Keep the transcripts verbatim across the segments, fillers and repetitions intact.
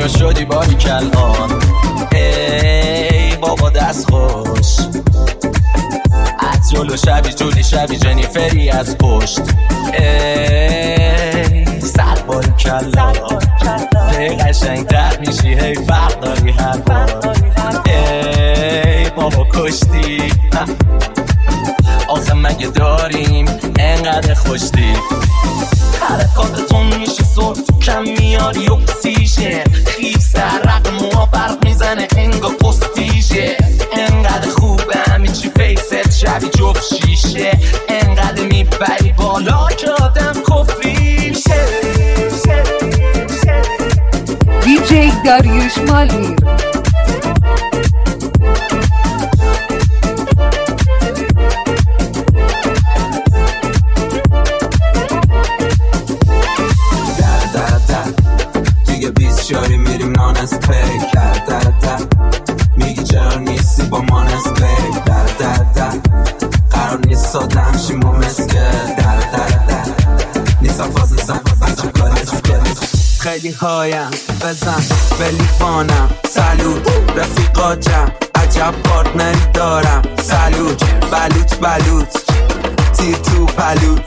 و شدی باری کلان. ای بابا دست خوش از جلو شبی جولی شبی جنیفری از پشت. ای صد باری کلان هی قشنگ تر میشی هی فرق داری هر بار. ای بابا کشتی آخه مگه داریم انقدر خوشتی. حرکاتتون میشه سر تو کم میاری اکسیژن. خیف سر رقم موها برق میزنه انگا پستیژه. انقدر خوبه همین چی فیست شبی جفت شیشه. انقدر میبری بالا که آدم کفری شه. دی جی داریوش مالیر. شاری میریم نان از پیک در در در. میگی چرا نیستی با من از پیک در در در. قرار نیست سادم شیم و مسکه در در در. نیستم فاز زن بچه کارش کنش. خیلی هایم بزن ولی فانم. سلوت رفیقا جمع عجب پارتنری دارم. سلوت بلوت بلوت تیر تو پلوت.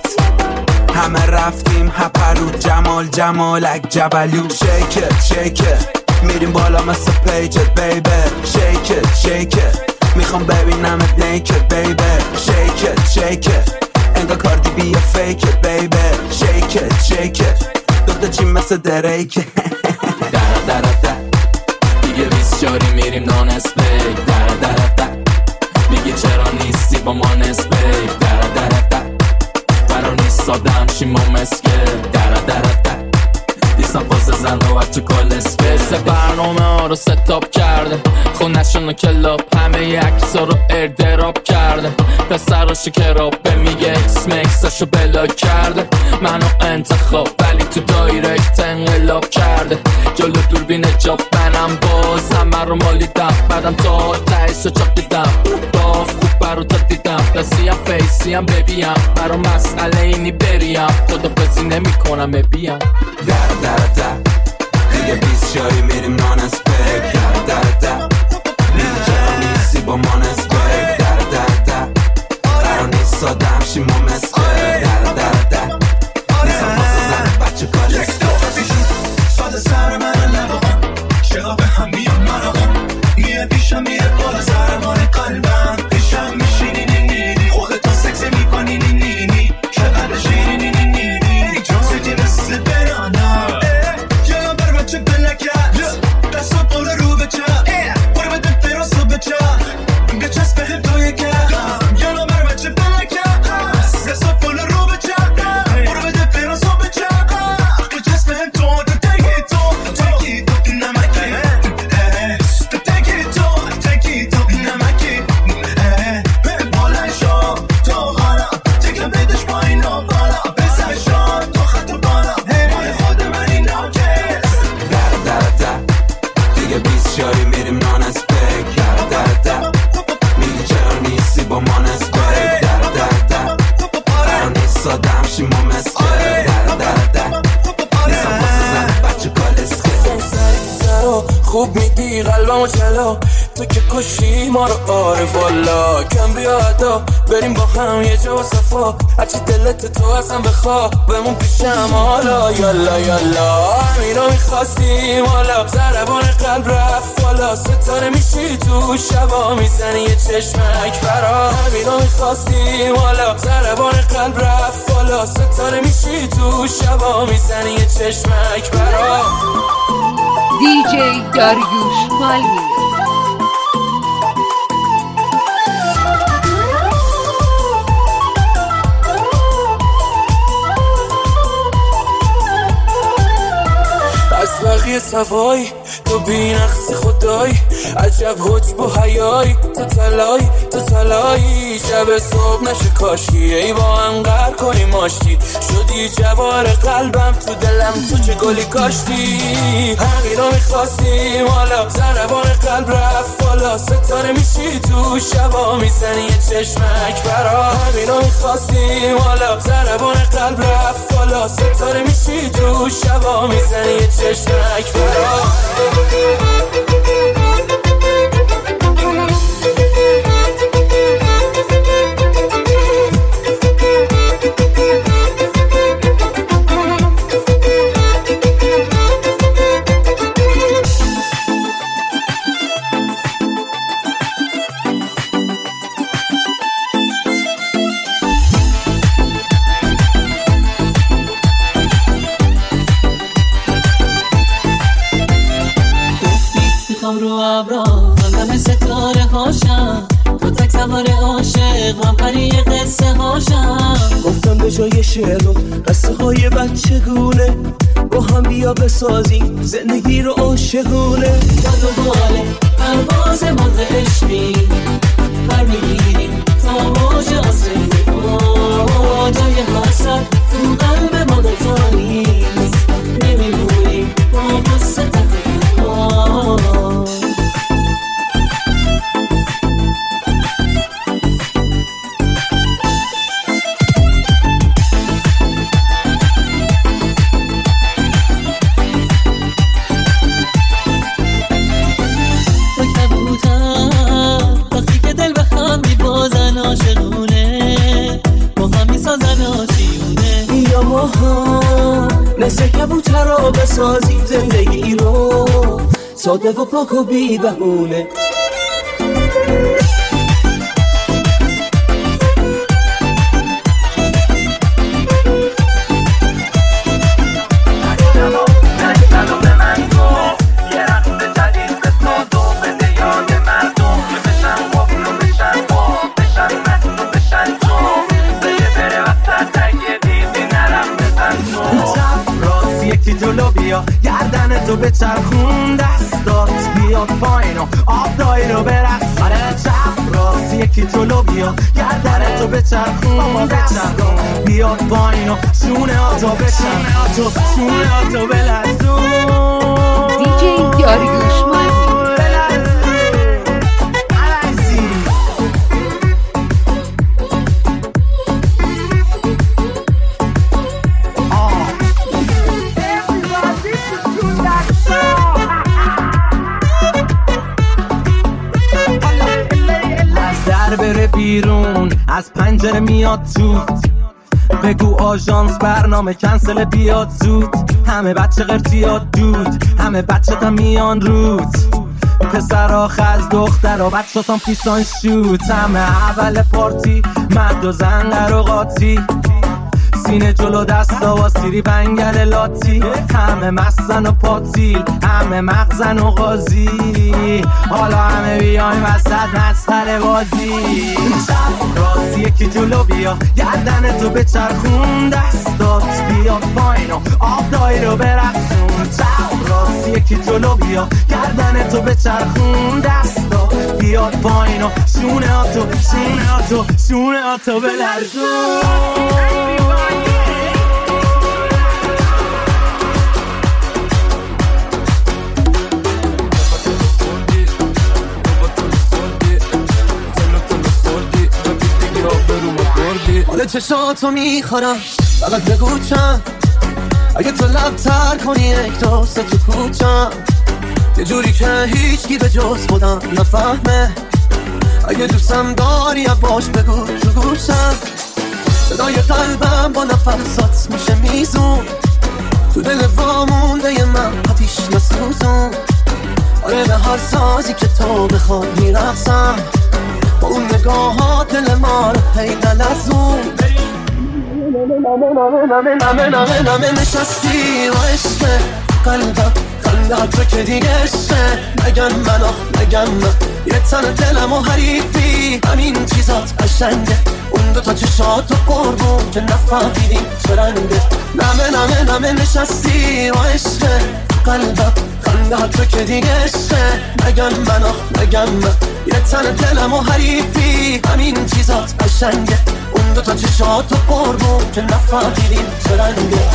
همه رفتیم هپرود جمال جمالک جبلو. شیکت شیکت میریم بالا مثل پیجت بیبه. شیکت شیکت میخوام ببینمت نیکت بیبه. شیکت شیکت انگا کاردی بیا فیکت بیبه. شیکت شیکت دوتا چی مثل دریکه. در در در دیگه بیس شاری میریم نان اسپیک در در در. میگی چرا نیستی با ما نسبیک در در در. قرار نیست سادم شیم و مسکه در در در. دیستم پاس زن و بچه کالسکه. سه برنامه ها رو ستاپ کرده خونشون و کلاب. همه یکسا رو اردراب کرده. پسراشو کرابه میگه اکس مکساشو بلاک کرده. منو انتخاب ولی تو دایرکت انقلاب کرده. جلو دوربین جاب منم باز همه رو مالیدم. بعدم تا تایشو چاپ دیدم. باف خوب برو تا دیدم. رسیم فیسیم ببیم برا مسئله اینی بریم. خدا پسی نمی کنم ببیم در در در. دیگه بیس شایی میریم نان اسپیک در در در. میگی چرا نیستی با من اسپیک در در در. قرار نیست سادم شیم و مسکه در در در. نیستم فاز زن بچه کالسکه. ساده سر من لبقم شقا به هم میان مناقم. میه پیشم میره بالا زرمان قلبم. پیشم میشینی نی نی نی. خودتو سکسی میکنی نی نی نی. چقدر شیری نی نی نی نی. جان سیدی مثل برانا. جلو بر بچه بلکت دستو پول رو بچه. برو بده فراسو بچه. اینگه چسب هم توی کم. جلو بر بچه بلکت دستو پول رو بچه. برو بده فراسو بچه. اینگه چسب هم تو تکی تو تکی تو نمکی. تکی تو تکی تو نمکی. بالا شو تو حالا تکم بدش پایین و بالا. بزن شو تو خط و بالا. مال خود من این ناکس در در در. دیگه بیس شاری میریم نان اسپیک در در در. میگی چرا نیستی با من اسپیک در در در. قرار نیست سادم شیم و مسکه در در در. نیستم فاز زن بچه کالسکه. خوب میگی قلبمو چلا. تو که کشی ما رو آره والا. کم بیادا بریم با هم یه جا صفا. هرچی دلت تو اصلا بخوا بمون پیشم حالا. یالا یالا همینو میخواستیم حالا. ضربان قلب رفت بالا. ستاره میشی تو شبا میزنی یه چشمک برا. همینو میخواستیم حالا. ضربان قلب رفت بالا. ستاره میشی تو شبا میزنی یه چشمک برا. دی جی داریوش مالیر. از بقیه سوای تو بی نقص خدای. عجب حج با حیای تو تلای تو تلایی. شب صبح نشه کاشی ای با هم قهر کنی ماشتی. شدی جوار قلبم تو دلم تو چه گلی کاشتی. همین رو میخواستیم حالا. ضربان قلب رفت بالا. ستاره میشی تو شبا میزنی یه چشمک برا. همین رو میخواستیم حالا. ضربان قلب رفت بالا. ستاره میشی تو شبا میزنی یه چشمک برا. گفتم به جای شعر و قصه های بچگونه با هم بیا بسازیم زندگی رو عاشقونه. داد و باله پرواز مرغ عشقی پر میگیریم تا موج آسمونی جای حسد تو قلب ما دوتا نیست نمیمونیم با قصه تقریبا. مثل کبوترها بسازیم زندگی رو ساده و پاک و بی بهونه. جلو بیا گردن تو به چرخون دستات بیاد پایین و آب دایی رو برقص. آره چپ راست یکی جلو بیا گردن تو به چرخون دستات بیاد پایین و شونه آتو بشن آتو شونه آتو بلرزون. دیجی داریوش مالمی بره بیرون از پنجره میاد تو بگو آژانس برنامه کنسل بیاد زود. همه بچه قرتیات دود همه بچه تا میان رود پسرا خز دخترا بچه تام پیسان شوت. همه اول پارتی مرد و زن و قاطی سینه جلو دستا و سیری بنگل لاتی. همه مستن و پاتیل همه مغزن و غازی حالا همه بیایم وسط مسخره بازی. چپ راست یکی جلو بیا گردن تو به چرخون دستات بیاد پایین و آب دایی رو برقصون. چپ راست یکی جلو بیا گردن تو به چرخون دستات بیاد پایین و شونه آتو شونه آتو شونه آتو بلرزون. حال چشاتو میخورم فقط بگو چند اگه تو لب تر کنی یک دوست تو کوچم یه جوری که هیچکی به جز خودم نفهمه. اگه دوستم داری باش بگو تو گوشم صدای قلبم با نفسات میشه میزون تو دل وامونده من آتیش نسوزون. آره به هر سازی که تو بخواد میرقصم با اون نگاهات دل ما رو پیدا لرزون. نمه نمه نمه نمه نشستی و عشق قلبم خندت تو که دیگه عشقه. نگم من آخ نگم من یه تن دلم و حریفی همین چیزات قشنگه. اون دو تا چشات و قربون که نفهمیدیم چه رنگه. نمه نمه نمه نشستی و عشق قلبم خندت تو که دیگه عشقه. نگم من آخ نگم من یه تن دلم و حریفی همین چیزات قشنگه. اون دو تا چشات و قربون که نفهمیدیم چه رنگه.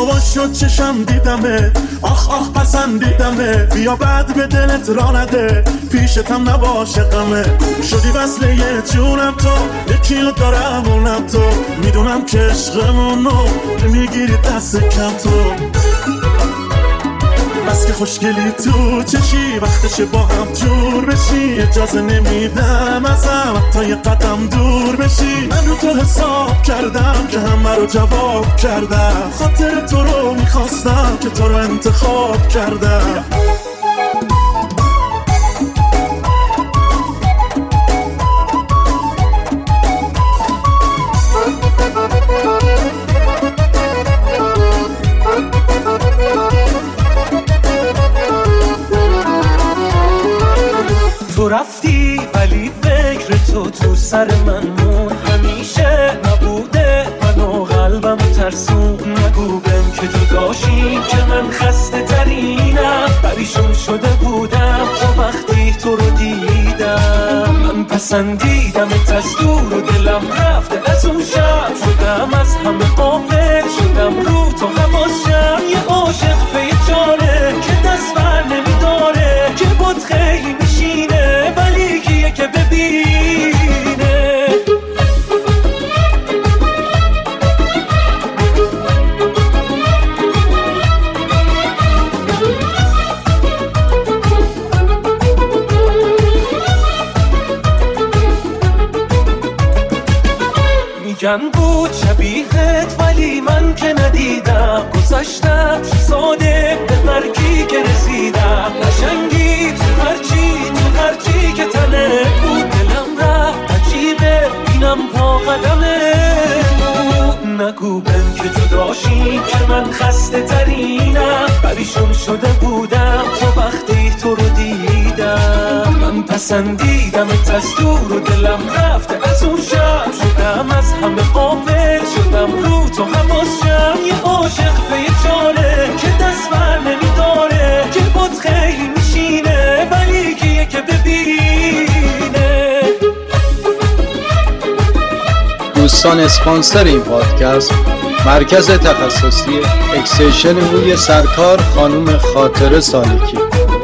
وا شد چشم دیدمه، آخ آخ پسندیدمه، بیا بعد به دلت را نده، پیشتم نباشه غمه. شدی وصله یه جونم تو، یکی رو دارم اونم تو، میدونم که عشقمونو میگیری دست کم تو. بس که خوشگلی تو چشی، وقتشه با هم جور بشی، اجازه نمیدم ازم حتی یه قدم دور بشی. من رو تو حساب کردم که همه رو جواب کردم، خاطر تو رو میخواستم که تو رو انتخاب کردم. تو رفتی ولی فکر تو تو سر من مون، همیشه نبوده من و قلبم ترسون. نگو بهم که جداشی که من خسته ترینم، پریشون شده بودم تو وقتی تو رو دیدم. من پسندیدمت از دور و دلم رفته از اون شب، شدم از همه غافل، شدم رو تو حواسم. یه عاشق به یه جانه که دست بر نمیداره، که بود خیلی میشینه ولی کیه که ببینه. میگن بود شبیهت ولی من که ندیدم، گذاشتم ساده به مرگی که رسیدم. قشنگی تو هرچی تو هرچی که تنه بود، دلم رفت عجیبه اینم پا قدمه. نگو بهم که جداشی که من خسته ترینم، پریشون شده بودم تو وقتی تو رو دیدم. من پسندیدمت از دور و دلم رفته از اون شب، شدم از همه غافل، شدم رو تو حواسم. یه عاشق به یه جانه که دست بر نمیداره، که بود خیلی میشینه ولی کیه که ببینه. دوستان اسپانسر این پادکست مرکز تخصصی اکسیشن موی سرکار خانم خاطره سالکی.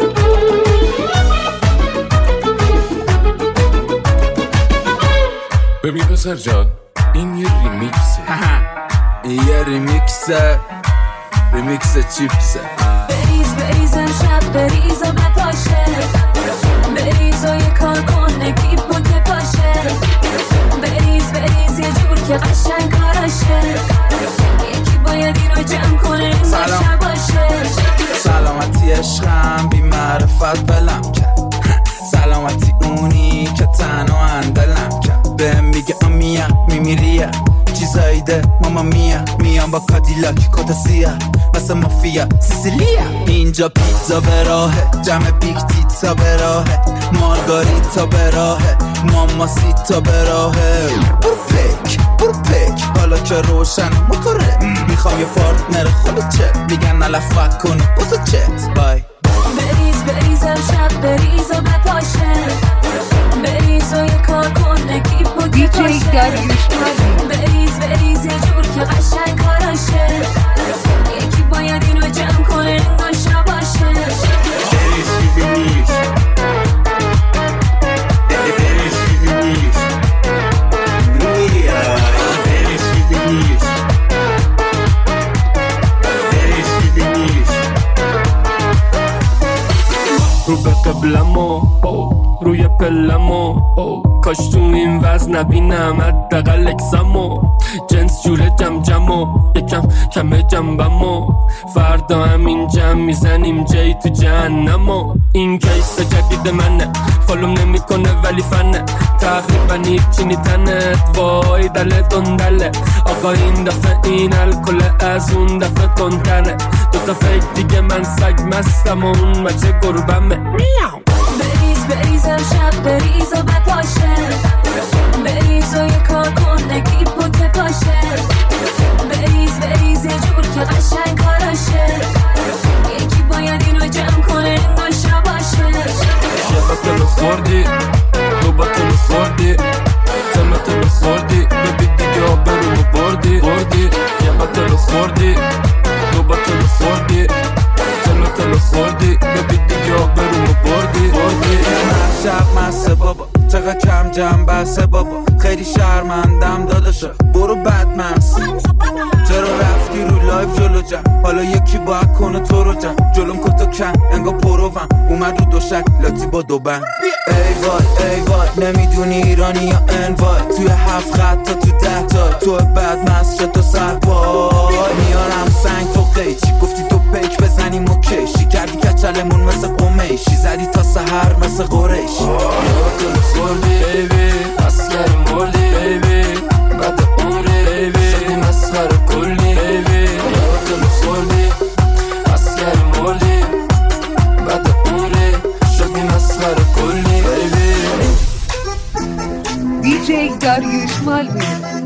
ببین پسر جان این یه ریمیکسه. این یه ریمیکسه، ریمیکس چیپسه. بریز بریز امشب بریز و بپاشه، بریز و یه کار کن نگیب و که پاشه. بریز بریز یه جور که قشنگ کارشه، یکی باید این رو جمع کنه این باشه باشه. سلامتی عشقم بی معرفت بلم کرد، سلامتی اونی که تنها اندلم کرد. بهم میگه امیا میمیریه چیزایی ده ماما میا، میام با کادیلاک کت سیاه مثل مافیا سیسیلیا. اینجا پیتزا به راهه، جمع بیگ تیتا به راهه، مارگاریتا به راهه، ماماسیتا به راهه. برو پک برو پک حالا که روشن موتوره، میخوام یه پارتنر خود چت، میگن علفت کن بوزو چت بای. بریز بریز امشب بریز و بپاشه، بریز و یه کار کن نگیب و که پاشه. بریز بریز یه جور که قشنگ کارشه، یکی باید این رو جمع کنه این باشه باشه. بریز بریز رو به قبلمو روی پلمو، کاش تو این وزن نبینم حداقل اکسمو. جنس جوره جم جمو یکم کم جنبمو، فردا همین جمع میزنیم جای تو جهنمو. این کیس جدید منه، فالوم نمیکنه ولی فنه، تقریبا هیچی نیتنت وای دله دندله. آقا این دفعه این الکل از اون دفعه تندتره، دوتا فکر دیگه من سگ مستم و اون مچه گربمه. بریز بریز امشب بریز و بپاشه، بریز و یه کار کن نگیب و که پاشه. بریز بریز یه جور که قشنگ کارشه، یکی باید این رو جمع کنه این باشه باشه. یه بطل خوردی دو بطل خوردی سه بطل خوردی ببی دیگه آبرو بردی بردی. یه بطل خوردی جمع بسه بابا خیلی شرمندم داداشا برو بدمست چرا رفتی رو لایف جلو جمع حالا یکی باید کنه تو رو جمع جلوم کتو کن انگا پروم اومد رو دوشک لاتی با دو بند ای وای ای وای نمیدونی ایرانی یا انوای توی هفت خط تا تو ده تا تو بدمست شد تو سرپای میارم سنگ تو قیچی گفتی تو پیک بزنیم و کشی کردی کچلمون مثل قمیشی زدی تا سحر مثل قریشی یادم خوردی بیبی اسکر مردی بیبی بعد عمری بیبی شدی مسخره کلی بیبی یادم خوردی اسکر مردی بعد عمری شدی مسخره کلی بیبی دیجی داریوش مالوی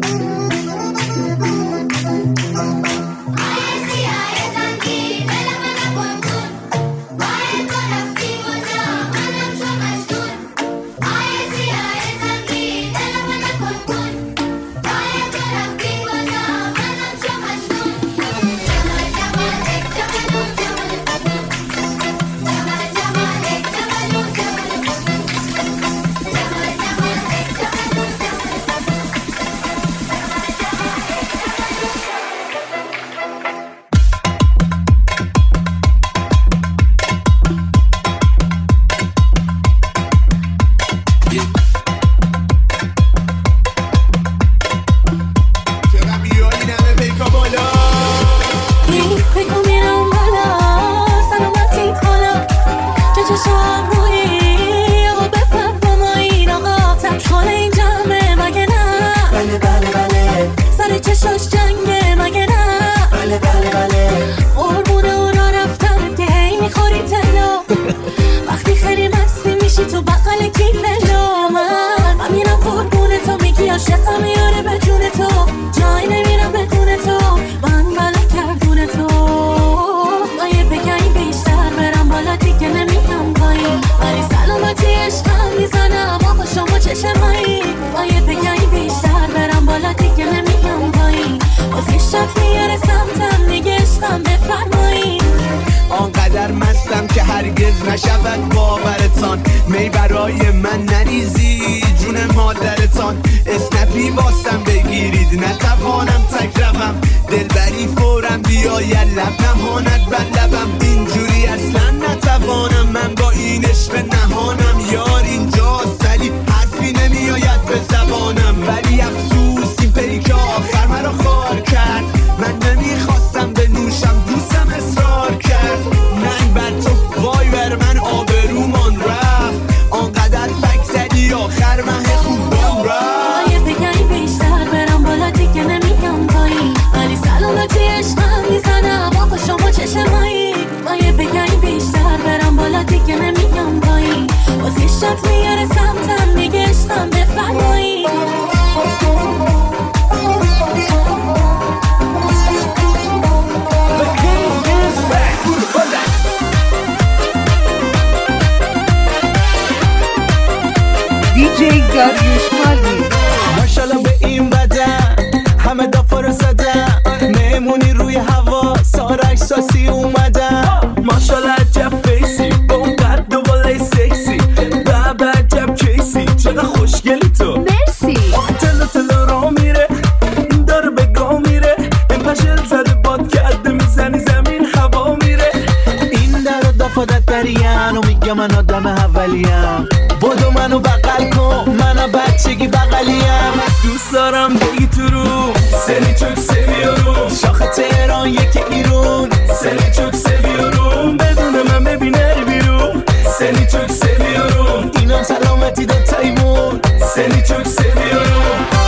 آنقدر مستم که هرگز نشود باورتان می برای من نریزی جون مادرتان اسنپی واستم بگیرید نتوانم تک روم دلبری فورم بیاید لب نهاند بر لبم اینجوری اصلا نتوانم من با این عشق نهانم یار اینجاست ولی حرفی نمیآید به زبانم ولی افسوس این پیک آخر مرا خار کرد من نمیخواستم بنوشم دوستم اصرار کرد ننگ بر تو وای بر من آبرومان رفت آنقدر فک زدی آخر مه خوبم رفت آیه بگم بیشتر برم بالا دیگه نمیگم پایین ولی سلامتی عشقم میزنم آقا شما چشمایی آیه بگم بیشتر برم بالا دیگه نمیگم پایین باز یه شات میاره سمتم میگه عشقم بفرمایی دیجی داریوش مالوی ماشالله به این بدن همه دافا رو زدن مهمونی روی هوا سارا احساسی اومدن ماشالله عجب فیسی با اون قد و بالای سکسی بابا عجب کیسی چقدر خوشگلی تو مرسی آخه تلو تلو را میره این داره به گاه میره این پشل زده باد کرده میزنی زمین هوا میره این در دافادت دریم و میگه من آدم اولیم بودو منو بغل کن منو بچگی بغلیم دوست دارم بگی تو رو سری چوک سویارو شاخ تهران یکی ایرون سری چوک سویارو بدون من ببینه بیرون سری چوک سویارو اینم سلامتی دو تایمون سری چوک سویارو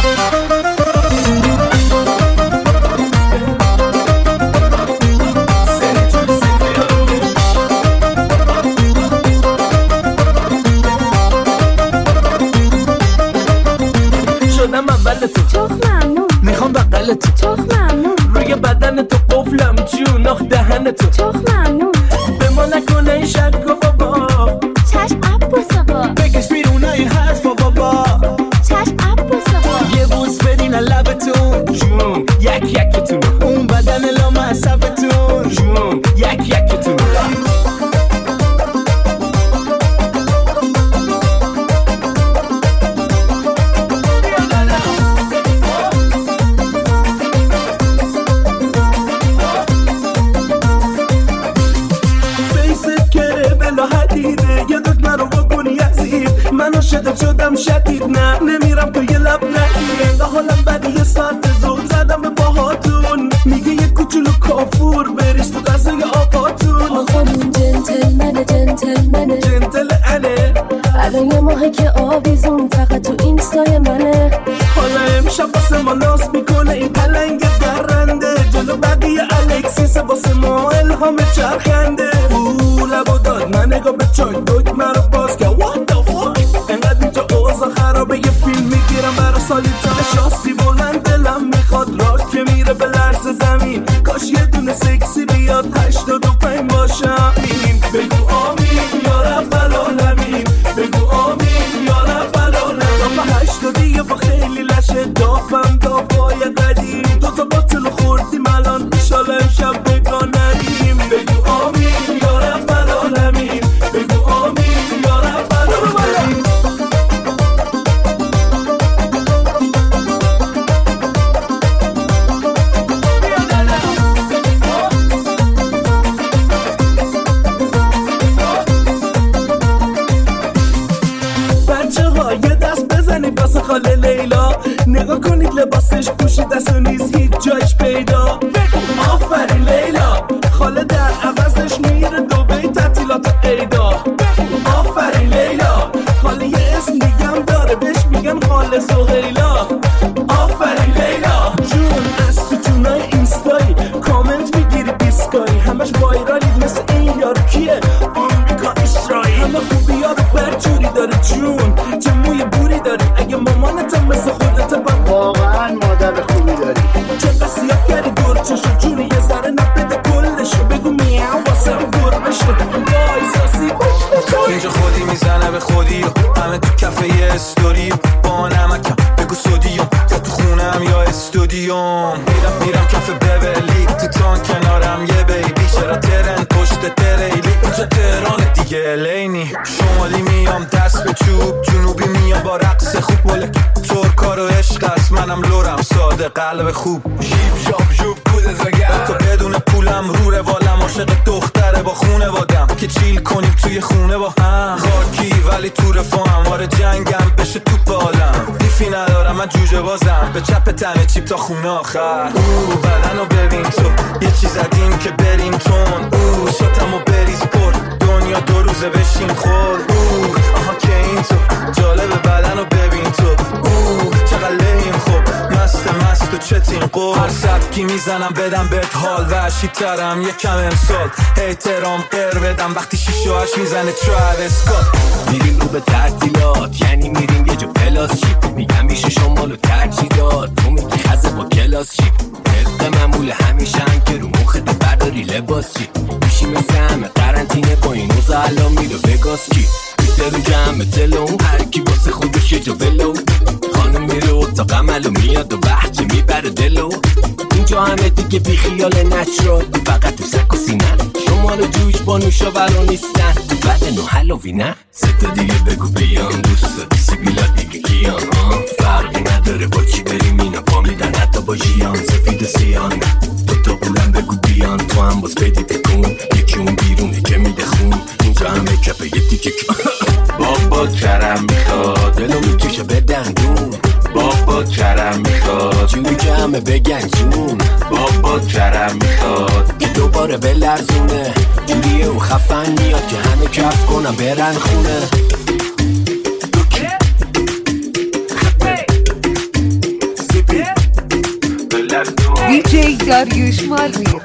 چخ ممنون میخوام بغل تو چخ ممنون روی بدن تو قفلم جون آخ دهن تو چخ ممنون به ما نکنه این شک و بابا چشم عباس آقا بکش بیرون این حرفا بابا چشم عباس آقا یه بوس بدین لبتون جون یک یکتون اون بدن لام عصبتون جون یک یکتون شاد شدم شدید نه نمیرم تو یه لب نگیر انگاه حالم بعد یه ساعت زور زدم به باهاتون میگه یه کوچولو کافور بریز تو غذای آقاتون آقامون جنتلمنه جنتلمنه جنتل انه الان یه ماهه که آویزون فقط تو اینستای منه حالا امشب واسه ما ناس میکنه این پلنگ درنده جلو بقیه الکسیس واسه ما الهام چرخنده او لبو داد من نگاه به چای دوگ مرا باز که what the fuck انقدر اینجا اوضا خرابه یه فیلم میگیرم برا سالی تا شاسی بلند دلم میخواد راه که میره به لرز زمین کاش یه دونه سکسی بیاد هشتاد و پنج باشم بگو آمین یا رب العالمین بگو آمین یا رب العالمین با هشتادی با خیلی لشه دافم دافای قدیم دوتا باطل خوردیم الان ایشالا امشب بگانریم بگو آمین یا رب العالمین بگو آمین یا رب العالمین بچه ها یه دست بزنید واسه خاله لیلا نگاه کنید لباسش پوشیده است و نیست هیچ جایش پیدا آفرین لیلا خاله در عوضش میره دوبی تعطیلات عیدا آفرین لیلا خاله یه اسم دیگه هم داره بهش میگن خاله سهیلا آفرین لیلا جون از تو تونای اینستایی کامنت میگیری دیسکایی همش وایرالی مثل این یارو کیه آمریکا اسرائیل همه خوبی ها رو برجوری داره جون چه موی بوری داری اگه مامانت هم مثل خودت با واقعا مادر خوبی داری چه قصیت کردی دور چشو جونی یه ذره نبده کلشو بگو میاو واسه رو گرمشو وای ساسی اینجا خودی میزنه به خودی همه تو کفه یه استوری با نمکم بگو سودیوم یا تو خونم یا استودیوم میرم میرم کفه ببلی تو تان کنارم یه بیبی چرا ترن پشت تریلی اینجا تهران دیگه لینی شمالی میام دست به چوب جنوبی میام با رقص خوب ملک ترکا رو عشق است منم لورم ساده قلب خوب شیب شاب شوب کود زگر تو بدون پولم رو روالم عاشق دختره با خونه وادم که چیل کنیم توی خونه با هم خاکی ولی تو رفاهم آره جنگم بشه تو بالم دیفی ندارم من جوجه بازم به چپ تنه چیپ تا خونه آخر او بدن رو ببین تو یه چیز زدیم که بریم تون او شاتم و بریز پر دنیا دو روزه بشین خور او آها که این تو جالب بدن رو ببین تو او چقدر لیم خوب مست مست و چتین قول هر سبکی میزنم بدم بهت حال وحشی ترم یکم امسال احترام قر بدم وقتی شیش و هشت میزنه تراویس اسکات میریم رو به تعطیلات یعنی میریم یه جا پلاس چی میگم میشه شمالو ترجیح داد تو میگی خزه با کلاس چی طبق معمول همیشه هم که رو مخت برداری لباس چی میشی مثل همه قرنطینه با این اوزا الان میره وگاس چی بیده رو جمع تلون هرکی باسه خودش یه جا ولو خانم میره اتاق عملو میاد و بحجه میبره دلو اینجا همه دیگه بی خیال نچرال فقط تو سک و سینه شمال جوش با نوشاورا نیستن تو بدن و حلوی نه ستا دیگه بگو بیان دوستا سیبیلا دیگه کیان ها فرقی نداره با چی بریم اینا پا میدن حتی با جیان سفید و سیان دو تا بولم بگو بیان تو هم باز بدی تکون یکی اون بیرونه که میده خون اینجا همه کپه یه دیگه بابا کرم میخواد دلو میکشه به دندون بابا کرم میخواد جوری که همه بگن جون بابا کرم میخواد که دوباره بلرزونه جوریه و خفن میاد که همه کف کنم برن خونه دیجی داریوش مالمیر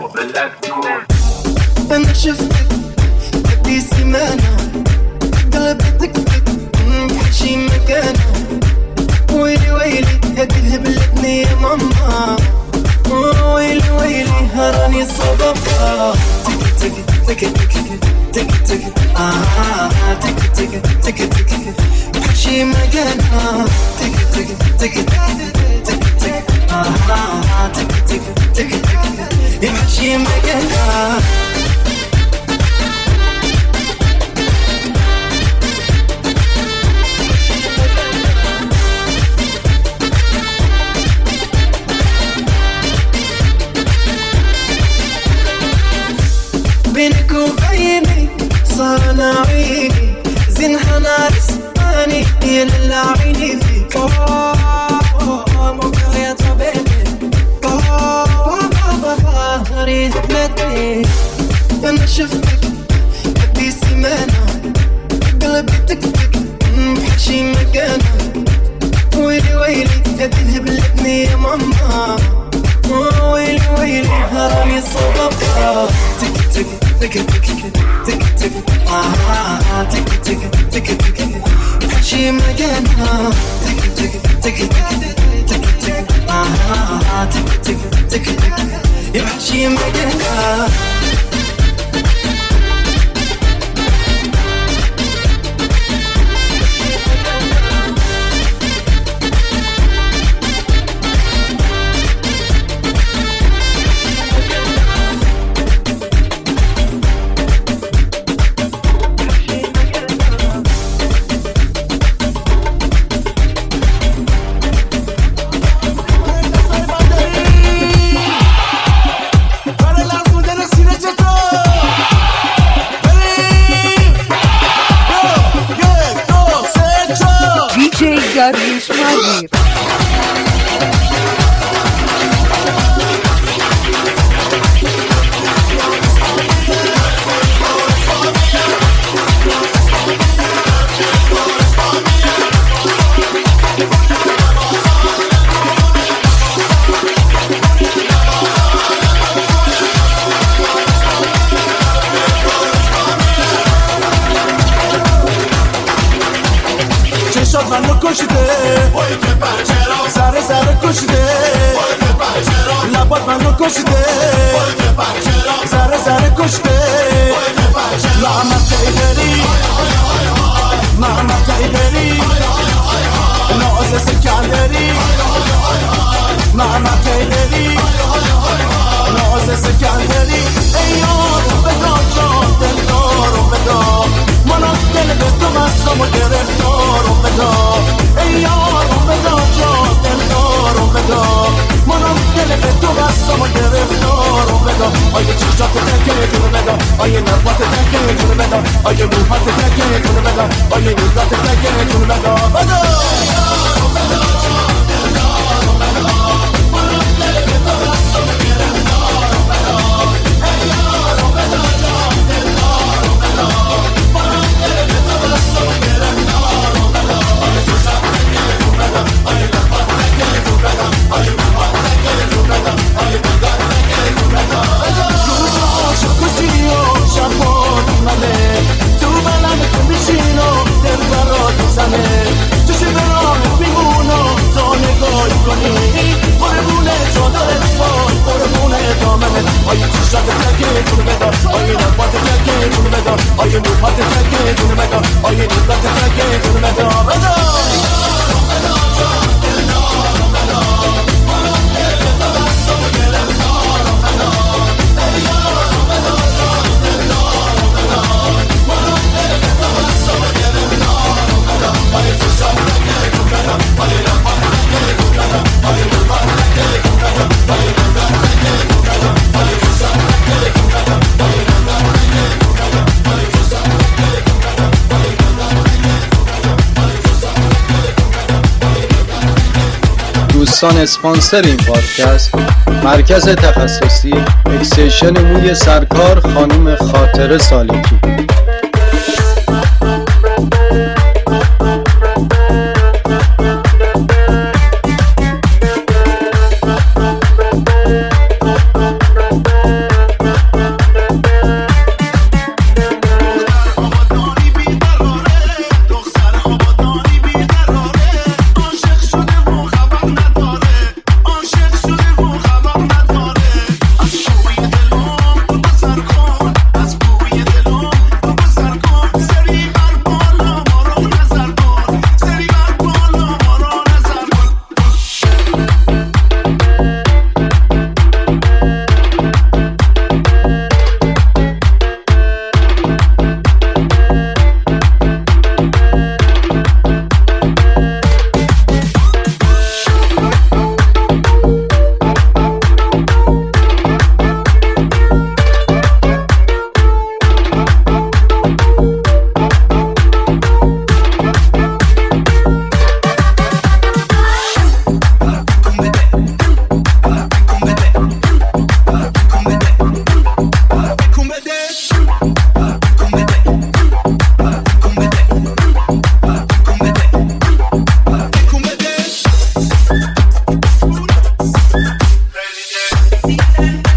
أنا شفتك بدي سمانة قلبتك بحشي مكانة ويلي ويلي هدي الهبلتني يا ماما ويلي ويلي هراني صدفة تك تك تك تك تك آه تك تك تك تك بحشي مكانة تك تك تك تك تك آه تك تك تك تك بحشي مكانة بينك وبيني صار نعيني زين حنار اسمع مني اللي عيني فيك موقعي طبيعي اريد مدني انا شفتك بدي سيمانة قلبي تكتك بحشي مكانه ويلي ويلي هدينها بالابني يا ماما ويلي ويلي هرمي صدقها تك تك تك تك تك تك آه تك تك تك تك بحشي مكانها تك تك تك تك تك آه تك تك تك تك بحشي مكانها داریوش مدیر چشات منو کشیده سر سر کشیده لبات منو کشیده سر سر کشیده لعنت ای بری لعنت ای بری ناز سکندری لعنت ای بری ناز سکندری ای یارو بدا جان دلدارو بدا منو دل به تو بستم و گرفتارو بدا ای یارو بدا جان دلدارو بدا منو دل به تو بستم و گرفتارو بدا آیه چشات تکه جونو بدا آیه نبات تکه جونو بدا آیه موهات تکه جونو بدا آیه نورات تکه جونو بدا بدا یارو بدا جان دلدارو بدا منو دل به تو بستم و گرفتارو بدا ای یارو بدا جان دلدارو بدا منو دل به تو بستم و گرفتارو بدا آیه چشات تکه جونو بدا آیه نبات تکه جونو بدا آیه موهات تکه جونو بدا آیه نورات تکه جونو بدا روز عاشق کشی و شبان منه تو بلند تو میشین و دل برات میزنه چشم برام میمونو تا نگاهی کنی قربونه چادرت وای قربونه دامنت آیه چشات تکه جونو بدا آیه نبات تکه جونو بدا آیه موهات تکه جونو بدا آیه نورات تکه جونو بدا بدا بدا جان دلدارو بدا منو دل به تو بستم و گرفتارو بدا ای یارو بدا جان دلدارو بدا منو دل به تو بستم و گرفتارو بدا آیه چشات تکه جونو بدا آیه نبات تکه جونو بدا آیه موهات تکه جونو بدا آیه نورات تکه جونو بدا آیه چشات تکه جونو بدا آیه نورات تکه جونو بدا آیه چشات تکه دوستان اسپانسر این پادکست مرکز تخصصی اکسیشن موی سرکار خانم خاطره سالکی. از see that.